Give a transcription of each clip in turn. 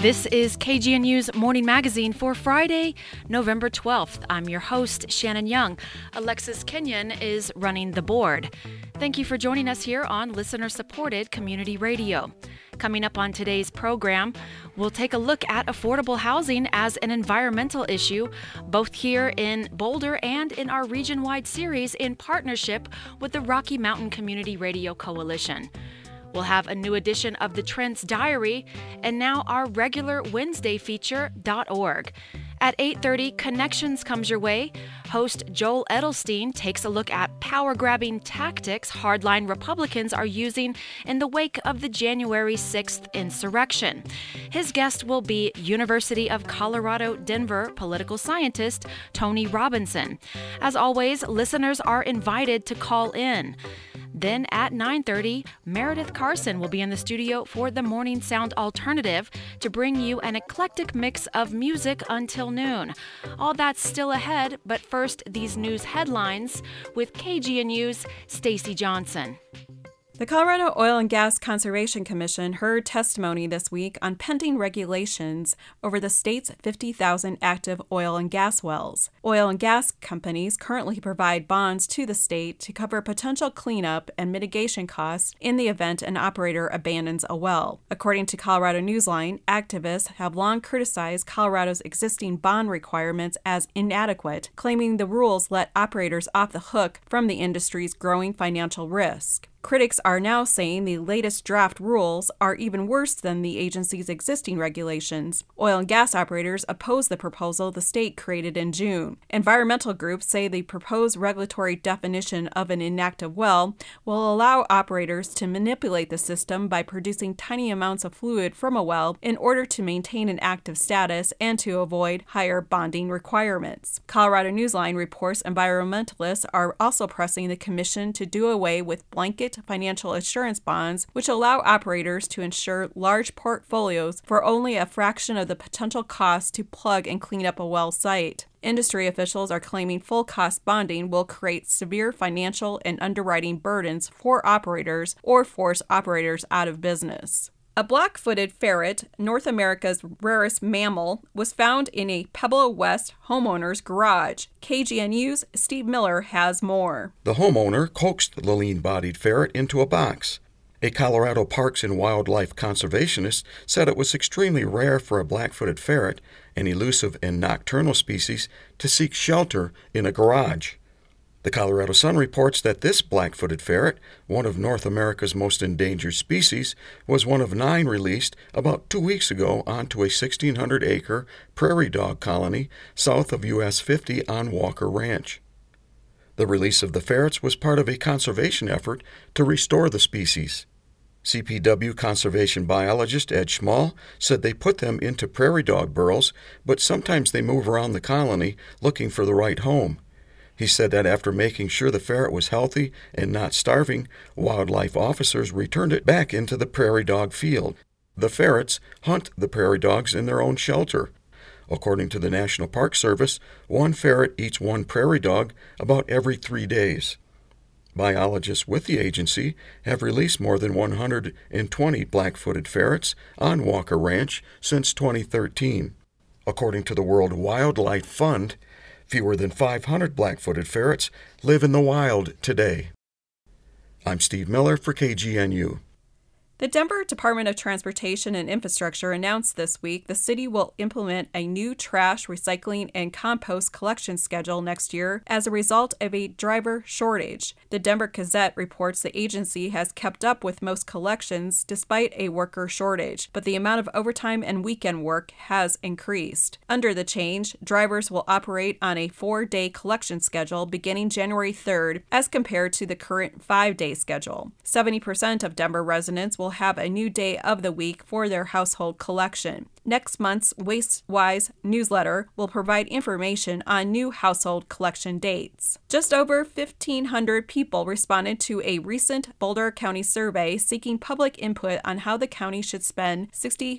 This is KGNU's Morning Magazine for Friday, November 12th. I'm your host, Shannon Young. Alexis Kenyon is running the board. Thank you for joining us here on listener-supported community radio. Coming up on today's program, we'll take a look at affordable housing as an environmental issue, both here in Boulder and in our region-wide series in partnership with the Rocky Mountain Community Radio Coalition. We'll have a new edition of the Trent's Diary, and now our regular Wednesday feature, .org. At 8:30, Connections comes your way. Host Joel Edelstein takes a look at power-grabbing tactics hardline Republicans are using in the wake of the January 6th insurrection. His guest will be University of Colorado Denver political scientist Tony Robinson. As always, listeners are invited to call in. Then at 9:30, Meredith Carson will be in the studio for the Morning Sound Alternative to bring you an eclectic mix of music until noon. All that's still ahead, but first, these news headlines with KGNU's Stacy Johnson. The Colorado Oil and Gas Conservation Commission heard testimony this week on pending regulations over the state's 50,000 active oil and gas wells. Oil and gas companies currently provide bonds to the state to cover potential cleanup and mitigation costs in the event an operator abandons a well. According to Colorado Newsline, activists have long criticized Colorado's existing bond requirements as inadequate, claiming the rules let operators off the hook from the industry's growing financial risk. Critics are now saying the latest draft rules are even worse than the agency's existing regulations. Oil and gas operators oppose the proposal the state created in June. Environmental groups say the proposed regulatory definition of an inactive well will allow operators to manipulate the system by producing tiny amounts of fluid from a well in order to maintain an active status and to avoid higher bonding requirements. Colorado Newsline reports environmentalists are also pressing the commission to do away with blanket financial assurance bonds, which allow operators to insure large portfolios for only a fraction of the potential cost to plug and clean up a well site. Industry officials are claiming full cost bonding will create severe financial and underwriting burdens for operators or force operators out of business. A black-footed ferret, North America's rarest mammal, was found in a Pueblo West homeowner's garage. KGNU's Steve Miller has more. The homeowner coaxed the lean-bodied ferret into a box. A Colorado Parks and Wildlife conservationist said it was extremely rare for a black-footed ferret, an elusive and nocturnal species, to seek shelter in a garage. The Colorado Sun reports that this black-footed ferret, one of North America's most endangered species, was one of 9 released about 2 weeks ago onto a 1,600-acre prairie dog colony south of US 50 on Walker Ranch. The release of the ferrets was part of a conservation effort to restore the species. CPW conservation biologist Ed Schmall said they put them into prairie dog burrows, but sometimes they move around the colony looking for the right home. He said that after making sure the ferret was healthy and not starving, wildlife officers returned it back into the prairie dog field. The ferrets hunt the prairie dogs in their own shelter. According to the National Park Service, one ferret eats one prairie dog about every 3 days. Biologists with the agency have released more than 120 black-footed ferrets on Walker Ranch since 2013. According to the World Wildlife Fund, fewer than 500 black-footed ferrets live in the wild today. I'm Steve Miller for KGNU. The Denver Department of Transportation and Infrastructure announced this week the city will implement a new trash, recycling, and compost collection schedule next year as a result of a driver shortage. The Denver Gazette reports the agency has kept up with most collections despite a worker shortage, but the amount of overtime and weekend work has increased. Under the change, drivers will operate on a 4-day collection schedule beginning January 3rd as compared to the current 5-day schedule. 70% of Denver residents will have a new day of the week for their household collection. Next month's WasteWise newsletter will provide information on new household collection dates. Just over 1,500 people responded to a recent Boulder County survey seeking public input on how the county should spend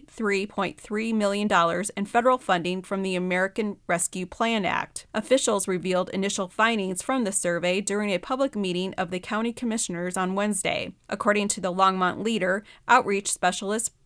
$63.3 million in federal funding from the American Rescue Plan Act. Officials revealed initial findings from the survey during a public meeting of the county commissioners on Wednesday. According to the Longmont Leader, outreach specialist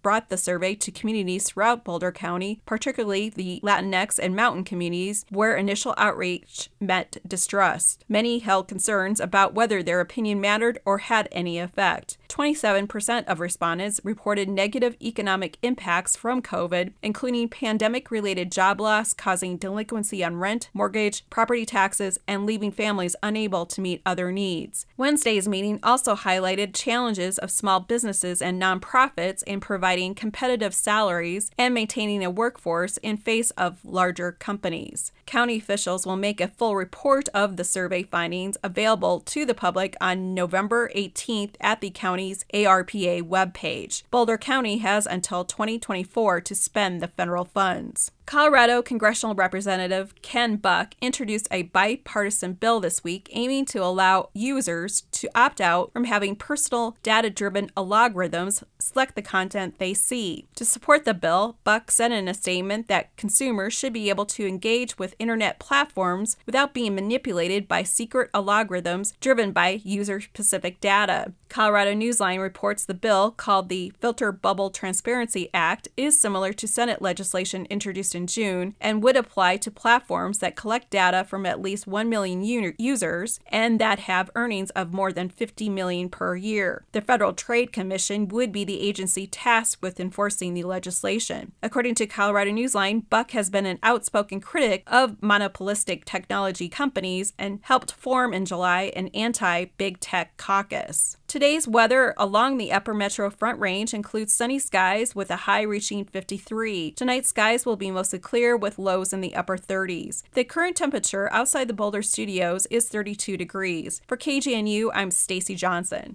brought the survey to communities throughout Boulder County, particularly the Latinx and mountain communities, where initial outreach met distrust. Many held concerns about whether their opinion mattered or had any effect. 27% of respondents reported negative economic impacts from COVID, including pandemic-related job loss causing delinquency on rent, mortgage, property taxes, and leaving families unable to meet other needs. Wednesday's meeting also highlighted challenges of small businesses and nonprofits in providing competitive salaries and maintaining a workforce in face of larger companies. County officials will make a full report of the survey findings available to the public on November 18th at the county's ARPA webpage. Boulder County has until 2024 to spend the federal funds. Colorado Congressional Representative Ken Buck introduced a bipartisan bill this week aiming to allow users to opt out from having personal data-driven algorithms select the content they see. To support the bill, Buck said in a statement that consumers should be able to engage with internet platforms without being manipulated by secret algorithms driven by user-specific data. Colorado Newsline reports the bill, called the Filter Bubble Transparency Act, is similar to Senate legislation introduced in June and would apply to platforms that collect data from at least 1 million users and that have earnings of more than $50 million per year. The Federal Trade Commission would be the agency tasked with enforcing the legislation. According to Colorado Newsline, Buck has been an outspoken critic of monopolistic technology companies and helped form in July an anti-big tech caucus. Today's weather along the upper Metro Front Range includes sunny skies with a high reaching 53. Tonight's skies will be mostly clear with lows in the upper 30s. The current temperature outside the Boulder studios is 32 degrees. For KGNU, I'm Stacy Johnson.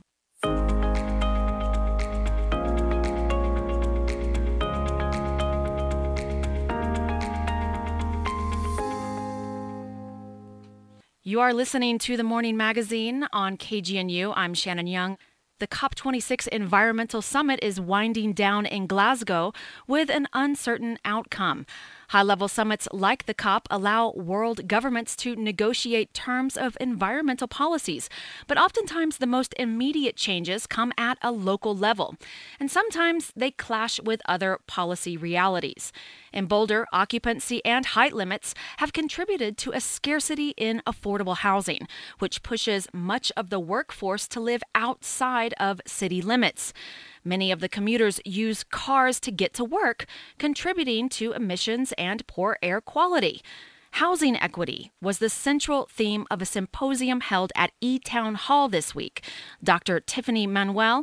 You are listening to The Morning Magazine on KGNU. I'm Shannon Young. The COP26 Environmental Summit is winding down in Glasgow with an uncertain outcome. High-level summits like the COP allow world governments to negotiate terms of environmental policies, but oftentimes the most immediate changes come at a local level, and sometimes they clash with other policy realities. In Boulder, occupancy and height limits have contributed to a scarcity in affordable housing, which pushes much of the workforce to live outside of city limits. Many of the commuters use cars to get to work, contributing to emissions and poor air quality. Housing equity was the central theme of a symposium held at E-Town Hall this week. Dr. Tiffany Manuel,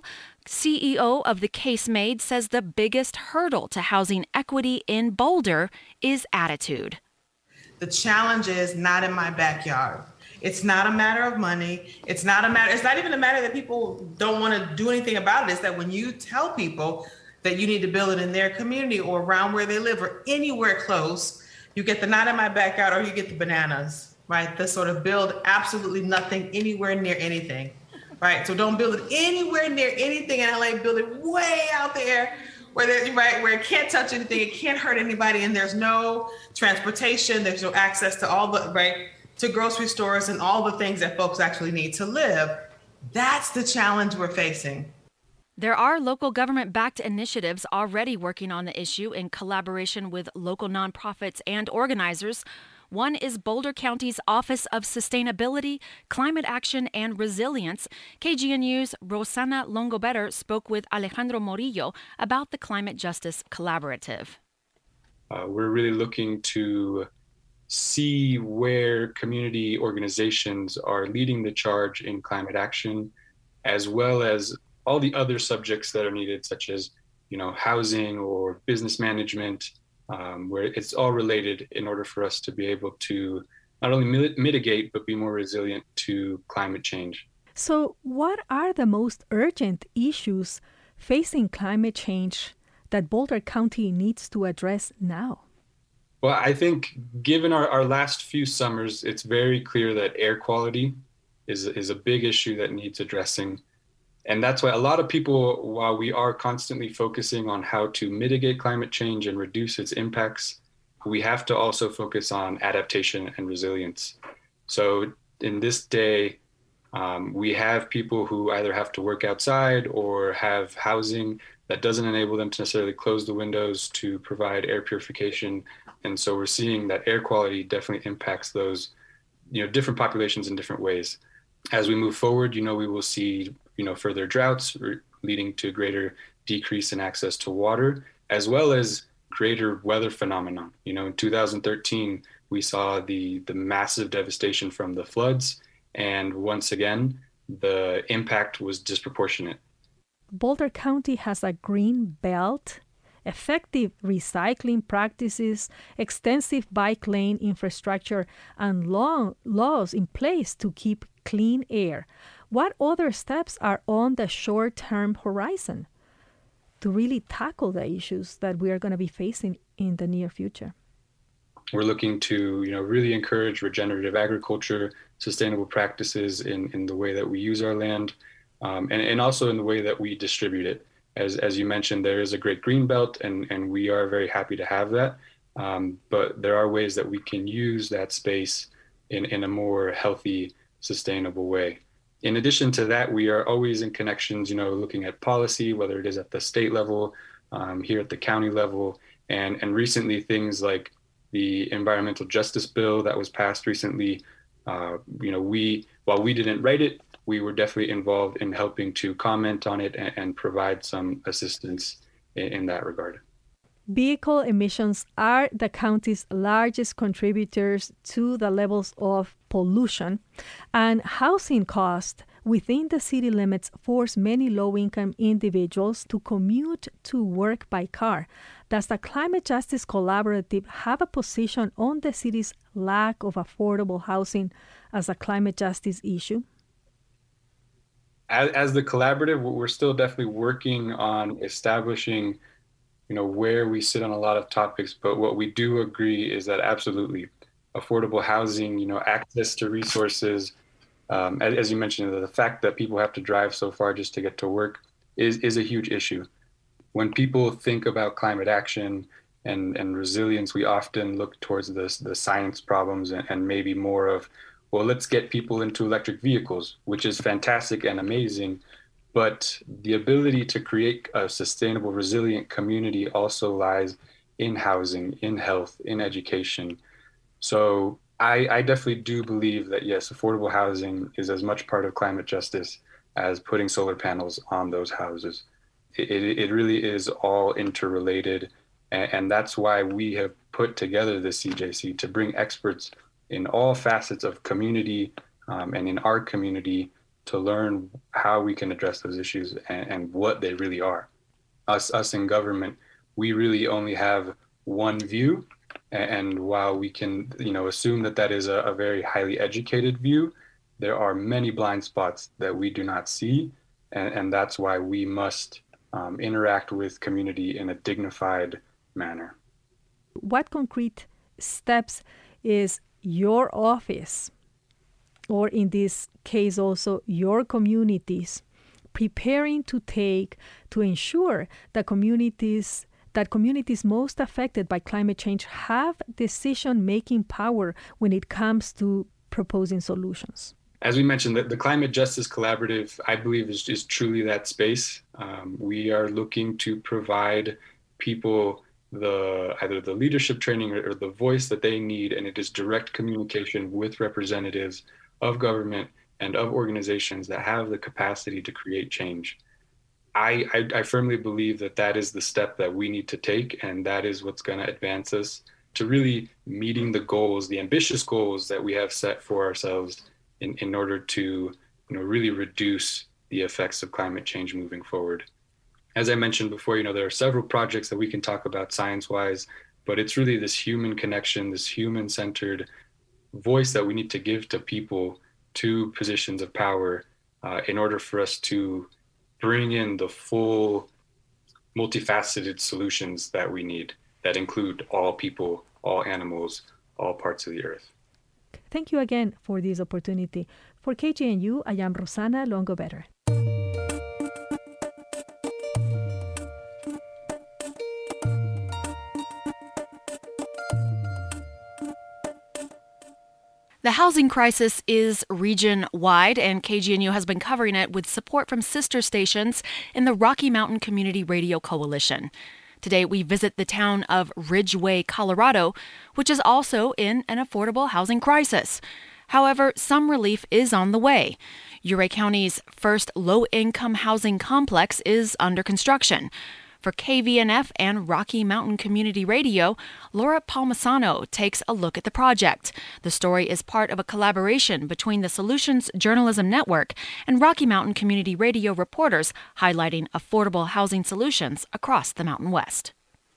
CEO of The Case Made, says the biggest hurdle to housing equity in Boulder is attitude. The challenge is not in my backyard. It's not a matter of money. It's not even a matter that people don't want to do anything about it. It's that when you tell people that you need to build it in their community or around where they live or anywhere close, you get the not in my backyard or you get the bananas, right? The sort of build absolutely nothing anywhere near anything, right? So don't build it anywhere near anything in LA. Build it way out there where it can't touch anything, it can't hurt anybody, and there's no transportation, there's no access to all the, right? To grocery stores and all the things that folks actually need to live. That's the challenge we're facing. There are local government-backed initiatives already working on the issue in collaboration with local nonprofits and organizers. One is Boulder County's Office of Sustainability, Climate Action, and Resilience. KGNU's Rosana Longobetter spoke with Alejandro Morillo about the Climate Justice Collaborative. We're really looking to see where community organizations are leading the charge in climate action, as well as all the other subjects that are needed, such as, housing or business management, where it's all related in order for us to be able to not only mitigate, but be more resilient to climate change. So what are the most urgent issues facing climate change that Boulder County needs to address now? Well, I think given our last few summers, it's very clear that air quality is a big issue that needs addressing. And that's why a lot of people, while we are constantly focusing on how to mitigate climate change and reduce its impacts, we have to also focus on adaptation and resilience. So in this day, we have people who either have to work outside or have housing that doesn't enable them to necessarily close the windows to provide air purification. And so we're seeing that air quality definitely impacts those, different populations in different ways. As we move forward, we will see, further droughts leading to greater decrease in access to water, as well as greater weather phenomenon. In 2013, we saw the massive devastation from the floods. And once again, the impact was disproportionate. Boulder County has a green belt, effective recycling practices, extensive bike lane infrastructure, and laws in place to keep clean air. What other steps are on the short-term horizon to really tackle the issues that we are going to be facing in the near future? We're looking to, really encourage regenerative agriculture, sustainable practices in the way that we use our land, and also in the way that we distribute it. As you mentioned, there is a great green belt, and we are very happy to have that. But there are ways that we can use that space in a more healthy, sustainable way. In addition to that, we are always in connections, looking at policy, whether it is at the state level, here at the county level, and recently things like the environmental justice bill that was passed recently. While we didn't write it, we were definitely involved in helping to comment on it and provide some assistance in that regard. Vehicle emissions are the county's largest contributors to the levels of pollution, and housing costs within the city limits force many low-income individuals to commute to work by car. Does the Climate Justice Collaborative have a position on the city's lack of affordable housing as a climate justice issue? As the collaborative, we're still definitely working on establishing, where we sit on a lot of topics. But what we do agree is that absolutely affordable housing, access to resources, as you mentioned, the fact that people have to drive so far just to get to work is a huge issue. When people think about climate action and resilience, we often look towards the science problems and maybe more of, well, let's get people into electric vehicles, which is fantastic and amazing. But the ability to create a sustainable, resilient community also lies in housing, in health, in education. So I definitely do believe that, yes, affordable housing is as much part of climate justice as putting solar panels on those houses. It really is all interrelated. And that's why we have put together the CJC to bring experts in all facets of community and in our community to learn how we can address those issues and what they really are. Us in government, we really only have one view. And while we can, assume that is a very highly educated view, there are many blind spots that we do not see. And that's why we must interact with community in a dignified manner. What concrete steps is your office, or in this case also your communities, preparing to take to ensure that communities most affected by climate change have decision-making power when it comes to proposing solutions? As we mentioned, the Climate Justice Collaborative, I believe, is truly that space. We are looking to provide people either the leadership training or the voice that they need, and it is direct communication with representatives of government and of organizations that have the capacity to create change. I firmly believe that is the step that we need to take, and that is what's going to advance us to really meeting the goals, the ambitious goals that we have set for ourselves in order to really reduce the effects of climate change moving forward. As I mentioned before, there are several projects that we can talk about science-wise, but it's really this human connection, this human-centered voice that we need to give to people to positions of power in order for us to bring in the full multifaceted solutions that we need that include all people, all animals, all parts of the earth. Thank you again for this opportunity. For KGNU, I am Rosana Longo-Better. The housing crisis is region-wide, and KGNU has been covering it with support from sister stations in the Rocky Mountain Community Radio Coalition. Today, we visit the town of Ridgway, Colorado, which is also in an affordable housing crisis. However, some relief is on the way. Ouray County's first low-income housing complex is under construction. For KVNF and Rocky Mountain Community Radio, Laura Palmisano takes a look at the project. The story is part of a collaboration between the Solutions Journalism Network and Rocky Mountain Community Radio reporters highlighting affordable housing solutions across the Mountain West.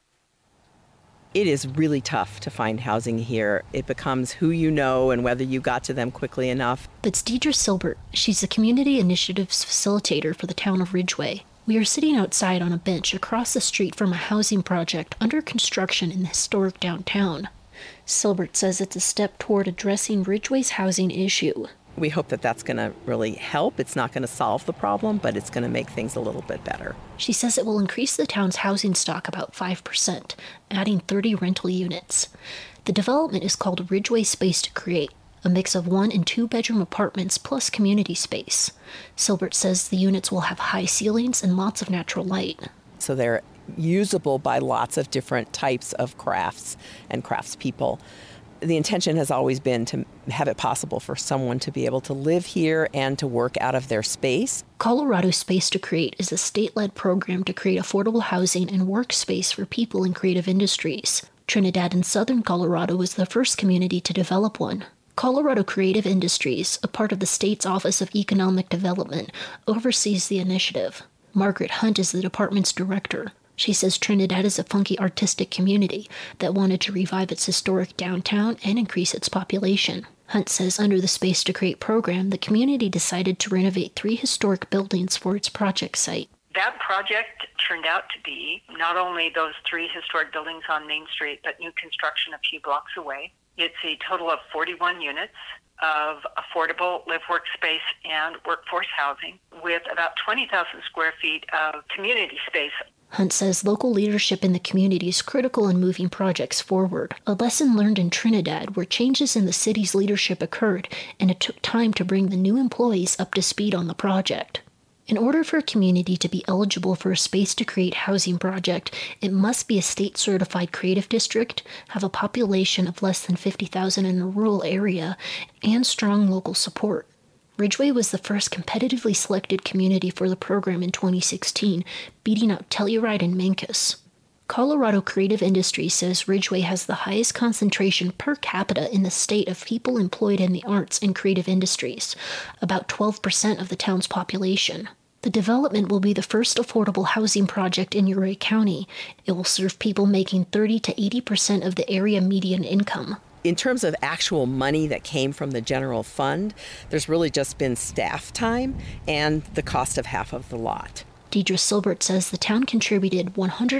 It is really tough to find housing here. It becomes who you know and whether you got to them quickly enough. That's Deidre Silbert. She's the Community Initiatives Facilitator for the town of Ridgway. We are sitting outside on a bench across the street from a housing project under construction in the historic downtown. Silbert says it's a step toward addressing Ridgway's housing issue. We hope that that's going to really help. It's not going to solve the problem, but it's going to make things a little bit better. She says it will increase the town's housing stock about 5%, adding 30 rental units. The development is called Ridgway Space to Create, a mix of 1- and 2-bedroom apartments plus community space. Silbert says the units will have high ceilings and lots of natural light. So they're usable by lots of different types of crafts and craftspeople. The intention has always been to have it possible for someone to be able to live here and to work out of their space. Colorado Space to Create is a state-led program to create affordable housing and workspace for people in creative industries. Trinidad in southern Colorado was the first community to develop one. Colorado Creative Industries, a part of the state's Office of Economic Development, oversees the initiative. Margaret Hunt is the department's director. She says Trinidad is a funky artistic community that wanted to revive its historic downtown and increase its population. Hunt says under the Space to Create program, the community decided to renovate 3 historic buildings for its project site. That project turned out to be not only those 3 historic buildings on Main Street, but new construction a few blocks away. It's a total of 41 units of affordable live workspace and workforce housing with about 20,000 square feet of community space. Hunt says local leadership in the community is critical in moving projects forward, a lesson learned in Trinidad where changes in the city's leadership occurred and it took time to bring the new employees up to speed on the project. In order for a community to be eligible for a Space to Create housing project, it must be a state-certified creative district, have a population of less than 50,000 in a rural area, and strong local support. Ridgway was the first competitively selected community for the program in 2016, beating out Telluride and Mancos. Colorado Creative Industries says Ridgway has the highest concentration per capita in the state of people employed in the arts and creative industries, about 12% of the town's population. The development will be the first affordable housing project in Ouray County. It will serve people making 30 to 80% of the area median income. In terms of actual money that came from the general fund, there's really just been staff time and the cost of half of the lot. Deidre Silbert says the town contributed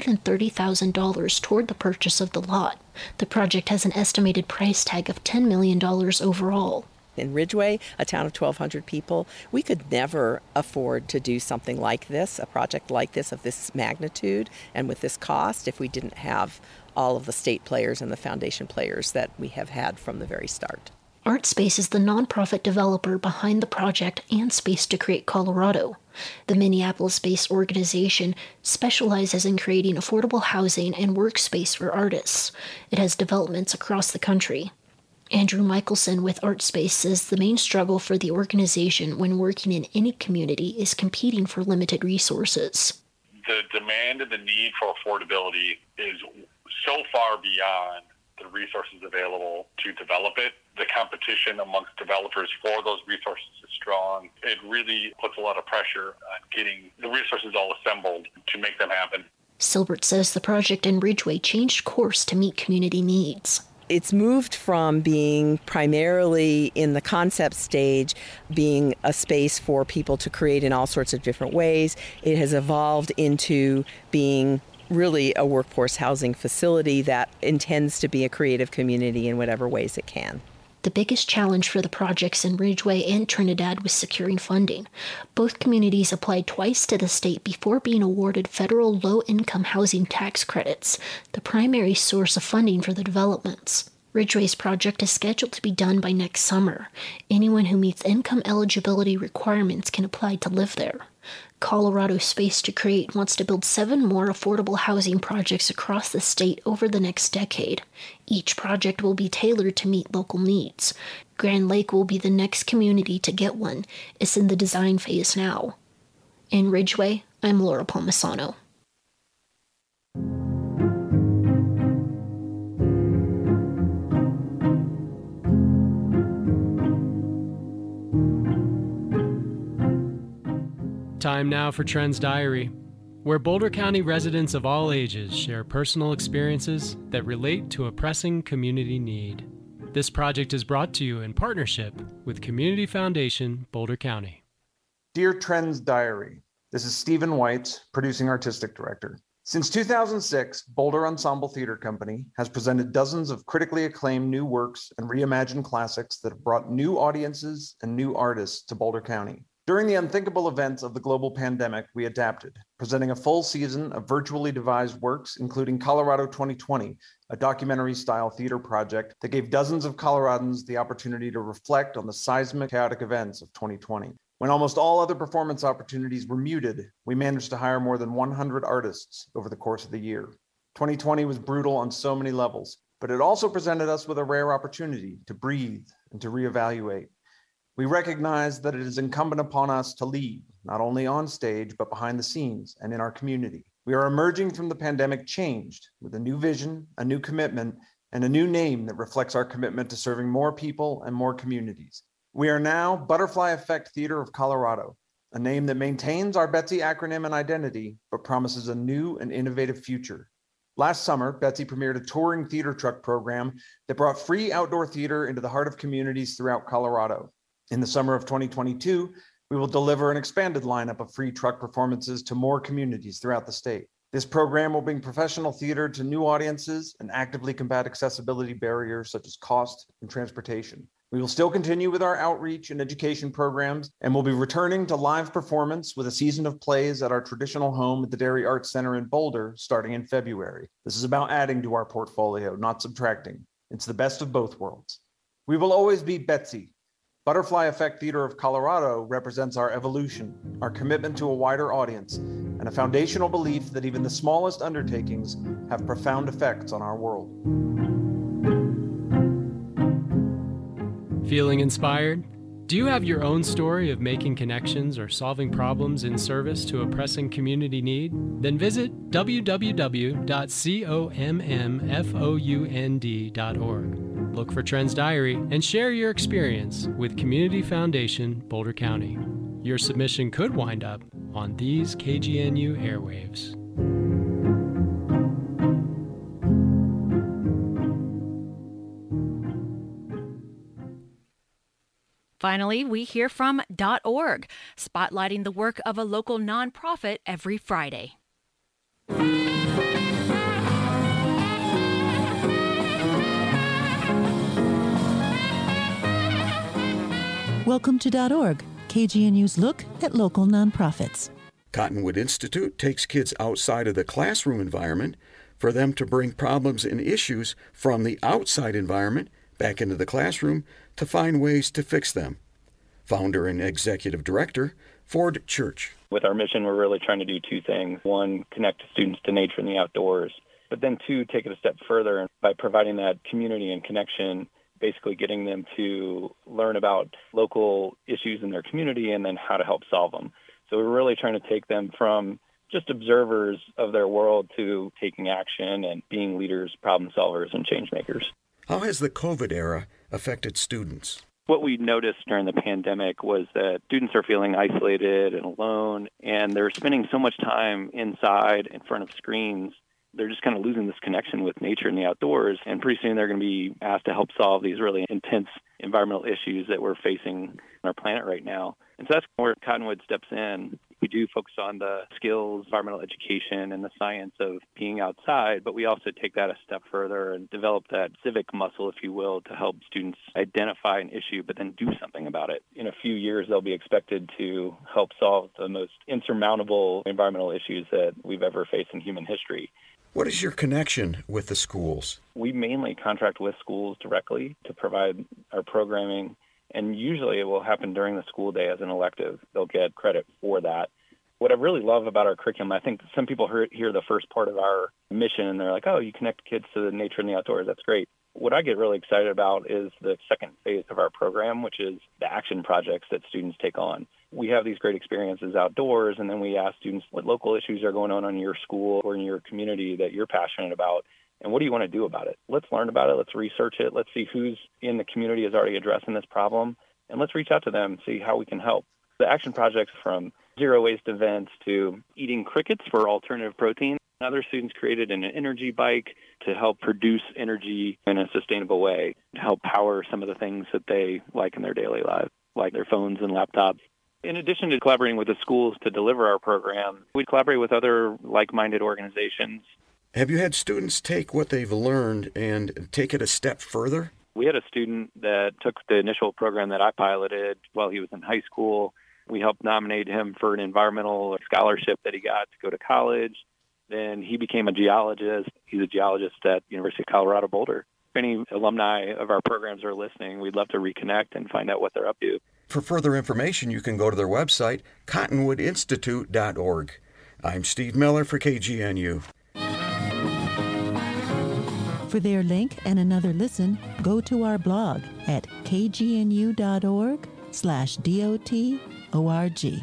$130,000 toward the purchase of the lot. The project has an estimated price tag of $10 million overall. In Ridgway, a town of 1,200 people, we could never afford to do something like this, a project like this of this magnitude and with this cost, if we didn't have all of the state players and the foundation players that we have had from the very start. ArtSpace is the nonprofit developer behind the project and Space to Create Colorado. The Minneapolis-based organization specializes in creating affordable housing and workspace for artists. It has developments across the country. Andrew Michelson with ArtSpace says the main struggle for the organization when working in any community is competing for limited resources. The demand and the need for affordability is so far beyond the resources available to develop it. The competition amongst developers for those resources is strong. It really puts a lot of pressure on getting the resources all assembled to make them happen. Silbert says the project in Ridgway changed course to meet community needs. It's moved from being primarily in the concept stage, being a space for people to create in all sorts of different ways. It has evolved into being really a workforce housing facility that intends to be a creative community in whatever ways it can. The biggest challenge for the projects in Ridgway and Trinidad was securing funding. Both communities applied twice to the state before being awarded federal low-income housing tax credits, the primary source of funding for the developments. Ridgeway's project is scheduled to be done by next summer. Anyone who meets income eligibility requirements can apply to live there. Colorado Space to Create wants to build 7 more affordable housing projects across the state over the next decade. Each project will be tailored to meet local needs. Grand Lake will be the next community to get one. It's in the design phase now. In Ridgeway, I'm Laura Palmisano. Time now for Trends Diary, where Boulder County residents of all ages share personal experiences that relate to a pressing community need. This project is brought to you in partnership with Community Foundation, Boulder County. Dear Trends Diary, this is Stephen White, Producing Artistic Director. Since 2006, Boulder Ensemble Theater Company has presented dozens of critically acclaimed new works and reimagined classics that have brought new audiences and new artists to Boulder County. During the unthinkable events of the global pandemic, we adapted, presenting a full season of virtually devised works, including Colorado 2020, a documentary-style theater project that gave dozens of Coloradans the opportunity to reflect on the seismic, chaotic events of 2020. When almost all other performance opportunities were muted, we managed to hire more than 100 artists over the course of the year. 2020 was brutal on so many levels, but it also presented us with a rare opportunity to breathe and to reevaluate. We recognize that it is incumbent upon us to lead, not only on stage, but behind the scenes and in our community. We are emerging from the pandemic changed with a new vision, a new commitment, and a new name that reflects our commitment to serving more people and more communities. We are now Butterfly Effect Theater of Colorado, a name that maintains our Betsy acronym and identity, but promises a new and innovative future. Last summer, Betsy premiered a touring theater truck program that brought free outdoor theater into the heart of communities throughout Colorado. In the summer of 2022, we will deliver an expanded lineup of free truck performances to more communities throughout the state. This program will bring professional theater to new audiences and actively combat accessibility barriers such as cost and transportation. We will still continue with our outreach and education programs, and we'll be returning to live performance with a season of plays at our traditional home at the Dairy Arts Center in Boulder starting in February. This is about adding to our portfolio, not subtracting. It's the best of both worlds. We will always be Betsy. Butterfly Effect Theater of Colorado represents our evolution, our commitment to a wider audience, and a foundational belief that even the smallest undertakings have profound effects on our world. Feeling inspired? Do you have your own story of making connections or solving problems in service to a pressing community need? Then visit www.commfound.org. Look for Trends Diary and share your experience with Community Foundation, Boulder County. Your submission could wind up on these KGNU airwaves. Finally, we hear from .org, spotlighting the work of a local nonprofit every Friday. Welcome to .org, KGNU's look at local nonprofits. Cottonwood Institute takes kids outside of the classroom environment for them to bring problems and issues from the outside environment back into the classroom to find ways to fix them. Founder and Executive Director, Ford Church. With our mission, we're really trying to do 2 things. 1, connect students to nature and the outdoors, but then 2, take it a step further by providing that community and connection, basically getting them to learn about local issues in their community and then how to help solve them. So we're really trying to take them from just observers of their world to taking action and being leaders, problem solvers, and change makers. How has the COVID era affected students? What we noticed during the pandemic was that students are feeling isolated and alone, and they're spending so much time inside in front of screens. They're just kind of losing this connection with nature and the outdoors, and pretty soon they're going to be asked to help solve these really intense environmental issues that we're facing on our planet right now. And so that's where Cottonwood steps in. We do focus on the skills, environmental education, and the science of being outside, but we also take that a step further and develop that civic muscle, if you will, to help students identify an issue, but then do something about it. In a few years, they'll be expected to help solve the most insurmountable environmental issues that we've ever faced in human history. What is your connection with the schools? We mainly contract with schools directly to provide our programming, and usually it will happen during the school day as an elective. They'll get credit for that. What I really love about our curriculum, I think some people hear the first part of our mission and they're like, oh, you connect kids to the nature and the outdoors. That's great. What I get really excited about is the second phase of our program, which is the action projects that students take on. We have these great experiences outdoors, and then we ask students what local issues are going on in your school or in your community that you're passionate about, and what do you want to do about it? Let's learn about it. Let's research it. Let's see who's in the community is already addressing this problem, and let's reach out to them and see how we can help. The action projects, from zero waste events to eating crickets for alternative protein. Other students created an energy bike to help produce energy in a sustainable way, to help power some of the things that they like in their daily lives, like their phones and laptops. In addition to collaborating with the schools to deliver our program, we collaborate with other like-minded organizations. Have you had students take what they've learned and take it a step further? We had a student that took the initial program that I piloted while he was in high school. We helped nominate him for an environmental scholarship that he got to go to college. Then he became a geologist. He's a geologist at University of Colorado Boulder. If any alumni of our programs are listening, we'd love to reconnect and find out what they're up to. For further information, you can go to their website, cottonwoodinstitute.org. I'm Steve Miller for KGNU. For their link and another listen, go to our blog at kgnu.org/DOTORG.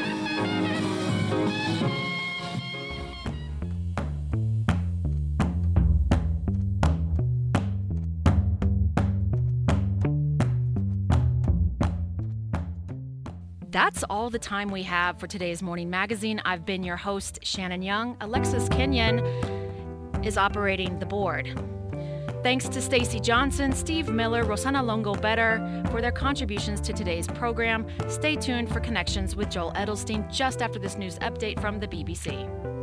That's all the time we have for today's Morning Magazine. I've been your host, Shannon Young. Alexis Kenyon is operating the board. Thanks to Stacy Johnson, Steve Miller, Rosanna Longo-Better for their contributions to today's program. Stay tuned for connections with Joel Edelstein just after this news update from the BBC.